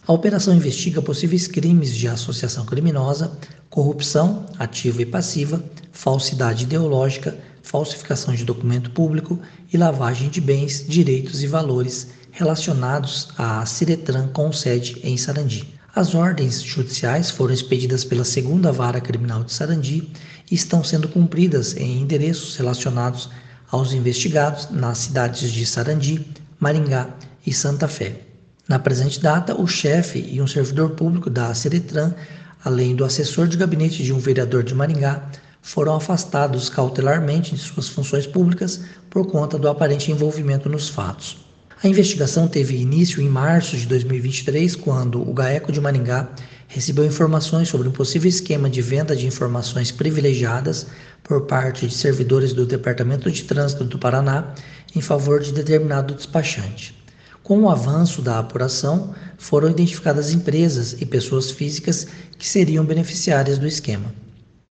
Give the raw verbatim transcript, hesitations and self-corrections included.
A operação investiga possíveis crimes de associação criminosa, corrupção ativa e passiva, falsidade ideológica, falsificação de documento público e lavagem de bens, direitos e valores relacionados à Ciretran com sede em Sarandi. As ordens judiciais foram expedidas pela segunda Vara Criminal de Sarandi e estão sendo cumpridas em endereços relacionados aos investigados nas cidades de Sarandi, Maringá e Santa Fé. Na presente data, o chefe e um servidor público da Ciretran, além do assessor de gabinete de um vereador de Maringá, foram afastados cautelarmente de suas funções públicas por conta do aparente envolvimento nos fatos. A investigação teve início em março de dois mil e vinte e três, quando o GAECO de Maringá recebeu informações sobre um possível esquema de venda de informações privilegiadas por parte de servidores do Departamento de Trânsito do Paraná em favor de determinado despachante. Com o avanço da apuração, foram identificadas empresas e pessoas físicas que seriam beneficiárias do esquema.